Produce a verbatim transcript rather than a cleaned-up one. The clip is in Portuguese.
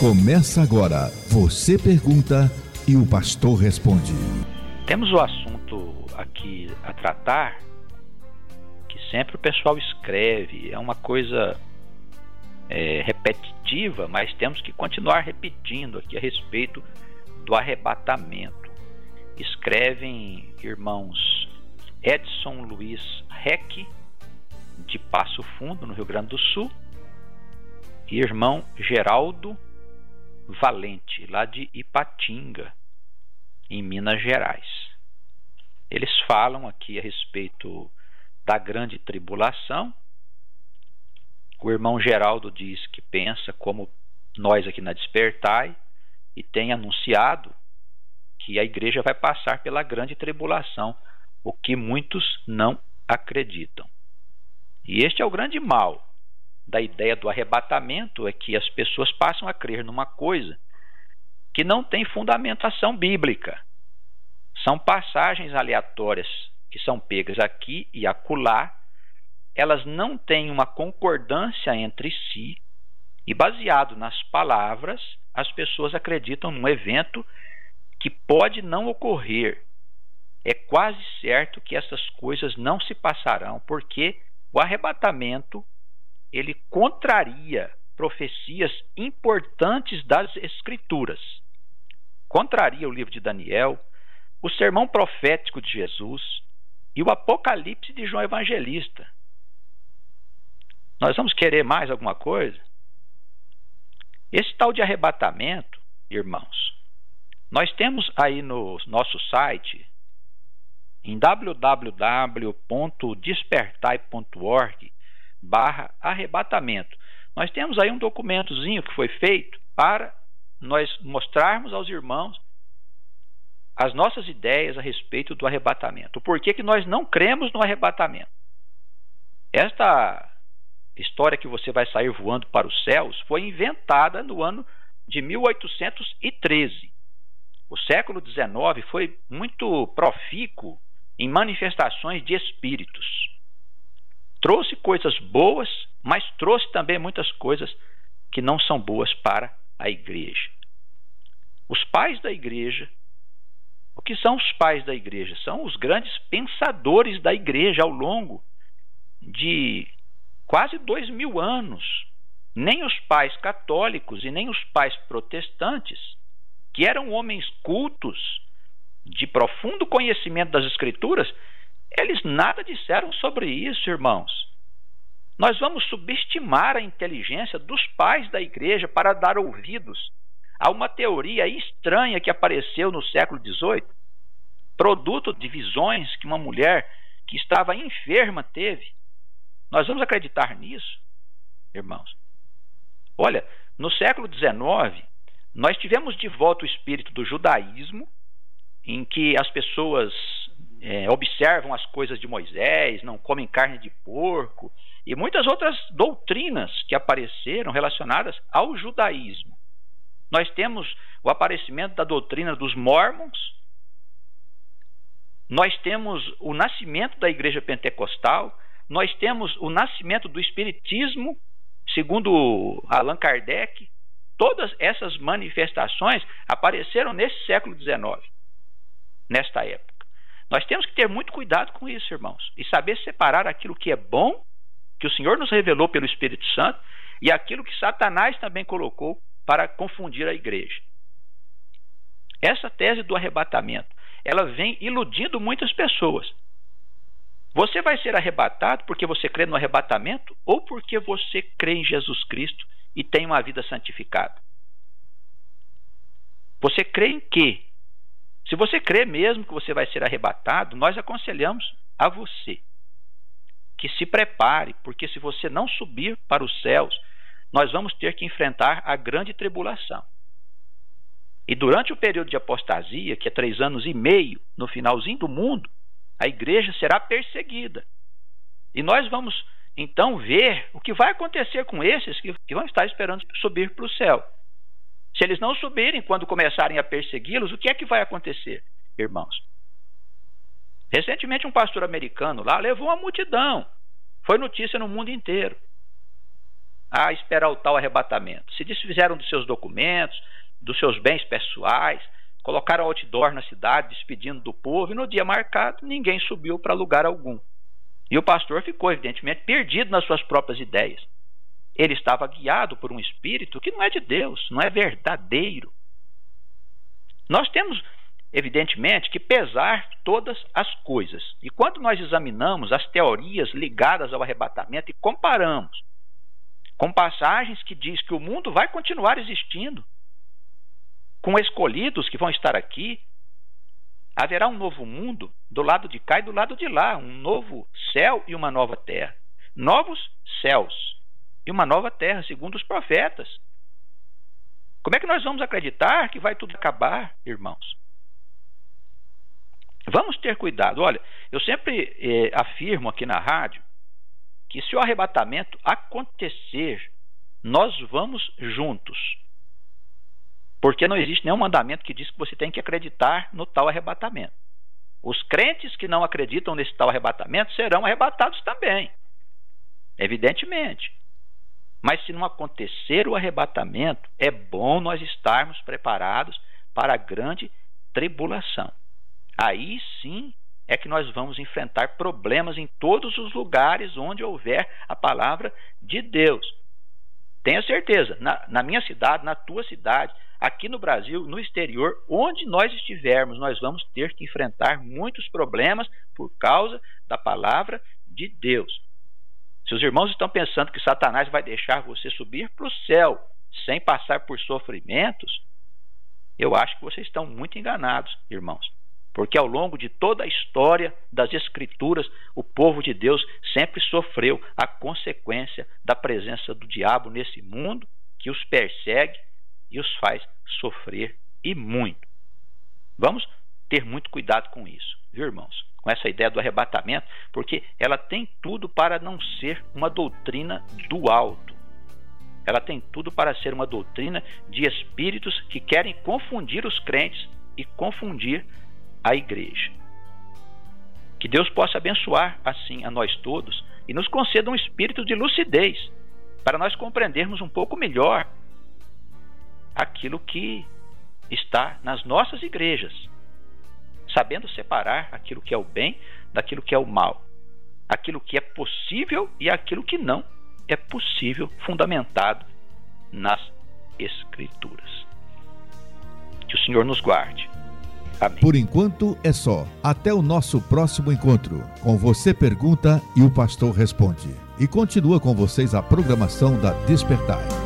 Começa agora. Você pergunta e o pastor responde. Temos o assunto aqui a tratar que sempre o pessoal escreve. É uma coisa é, repetitiva, mas temos que continuar repetindo aqui a respeito do arrebatamento. Escrevem irmãos Edson Luiz Reck, de Passo Fundo, no Rio Grande do Sul, e irmão Geraldo Valente, lá de Ipatinga, em Minas Gerais. Eles falam aqui a respeito da grande tribulação. O irmão Geraldo diz que pensa como nós aqui na Despertai e tem anunciado que a igreja vai passar pela grande tribulação, o que muitos não acreditam. E este é o grande mal da ideia do arrebatamento, é que as pessoas passam a crer numa coisa que não tem fundamentação bíblica. São passagens aleatórias que são pegas aqui e acolá, elas não têm uma concordância entre si e, baseado nas palavras, as pessoas acreditam num evento que pode não ocorrer. É quase certo que essas coisas não se passarão, porque o arrebatamento ele contraria profecias importantes das Escrituras. Contraria o livro de Daniel, o sermão profético de Jesus e o Apocalipse de João Evangelista. Nós vamos querer mais alguma coisa? Esse tal de arrebatamento, irmãos, nós temos aí no nosso site, em w w w ponto despertai ponto org, barra arrebatamento. Nós temos aí um documentozinho que foi feito para nós mostrarmos aos irmãos as nossas ideias a respeito do arrebatamento. Por que que nós não cremos no arrebatamento? Esta história que você vai sair voando para os céus foi inventada no ano de mil oitocentos e treze. O século dezenove foi muito profícuo em manifestações de espíritos. Trouxe coisas boas, mas trouxe também muitas coisas que não são boas para a igreja. Os pais da igreja, o que são os pais da igreja? São os grandes pensadores da igreja ao longo de quase dois mil anos. Nem os pais católicos e nem os pais protestantes, que eram homens cultos, de profundo conhecimento das Escrituras, eles nada disseram sobre isso, irmãos. Nós vamos subestimar a inteligência dos pais da igreja para dar ouvidos a uma teoria estranha que apareceu no século dezoito, produto de visões que uma mulher que estava enferma teve. Nós vamos acreditar nisso, irmãos? Olha, no século dezenove, nós tivemos de volta o espírito do judaísmo, em que as pessoas é, observam as coisas de Moisés, não comem carne de porco, e muitas outras doutrinas que apareceram relacionadas ao judaísmo. Nós temos o aparecimento da doutrina dos mórmons, nós temos o nascimento da igreja pentecostal, nós temos o nascimento do espiritismo, segundo Allan Kardec. Todas essas manifestações apareceram nesse século dezenove, nesta época. Nós temos que ter muito cuidado com isso, irmãos, e saber separar aquilo que é bom, que o Senhor nos revelou pelo Espírito Santo, e aquilo que Satanás também colocou para confundir a igreja. Essa tese do arrebatamento, ela vem iludindo muitas pessoas. Você vai ser arrebatado porque você crê no arrebatamento ou porque você crê em Jesus Cristo e tem uma vida santificada? Você crê em quê? Se você crê mesmo que você vai ser arrebatado, nós aconselhamos a você que se prepare, porque se você não subir para os céus, nós vamos ter que enfrentar a grande tribulação. E durante o período de apostasia, que é três anos e meio, no finalzinho do mundo, a igreja será perseguida. E nós vamos então ver o que vai acontecer com esses que vão estar esperando subir para o céu. Se eles não subirem, quando começarem a persegui-los, o que é que vai acontecer, irmãos? Recentemente um pastor americano lá levou uma multidão. Foi notícia no mundo inteiro. a esperar o tal arrebatamento? Se desfizeram dos seus documentos, dos seus bens pessoais, colocaram outdoor na cidade, despedindo do povo, e no dia marcado ninguém subiu para lugar algum. E o pastor ficou, evidentemente, perdido nas suas próprias ideias. Ele estava guiado por um espírito que não é de Deus, não é verdadeiro. Nós temos, evidentemente, que pesar todas as coisas. E quando nós examinamos as teorias ligadas ao arrebatamento e comparamos com passagens que diz que o mundo vai continuar existindo, com escolhidos que vão estar aqui, haverá um novo mundo do lado de cá e do lado de lá, um novo céu e uma nova terra. Novos céus e uma nova terra, segundo os profetas. Como é que nós vamos acreditar que vai tudo acabar, irmãos? Vamos ter cuidado. Olha, eu sempre eh, afirmo aqui na rádio que se o arrebatamento acontecer, nós vamos juntos. Porque não existe nenhum mandamento que diz que você tem que acreditar no tal arrebatamento. Os crentes que não acreditam nesse tal arrebatamento serão arrebatados também, evidentemente. Mas se não acontecer o arrebatamento, é bom nós estarmos preparados para a grande tribulação. Aí sim é que nós vamos enfrentar problemas em todos os lugares onde houver a palavra de Deus. Tenha certeza, na, na minha cidade, na tua cidade, aqui no Brasil, no exterior, onde nós estivermos, nós vamos ter que enfrentar muitos problemas por causa da palavra de Deus. Se os irmãos estão pensando que Satanás vai deixar você subir para o céu sem passar por sofrimentos, eu acho que vocês estão muito enganados, irmãos. Porque ao longo de toda a história das Escrituras, o povo de Deus sempre sofreu a consequência da presença do diabo nesse mundo, que os persegue e os faz sofrer, e muito. Vamos ter muito cuidado com isso, viu, irmãos? Com essa ideia do arrebatamento, porque ela tem tudo para não ser uma doutrina do alto. Ela tem tudo para ser uma doutrina de espíritos que querem confundir os crentes e confundir a igreja. Que Deus possa abençoar assim a nós todos e nos conceda um espírito de lucidez para nós compreendermos um pouco melhor aquilo que está nas nossas igrejas, sabendo separar aquilo que é o bem daquilo que é o mal, aquilo que é possível e aquilo que não é possível, fundamentado nas Escrituras. Que o Senhor nos guarde. Amém. Por enquanto é só. Até o nosso próximo encontro. Com Você Pergunta e o Pastor Responde. E continua com vocês a programação da Despertai.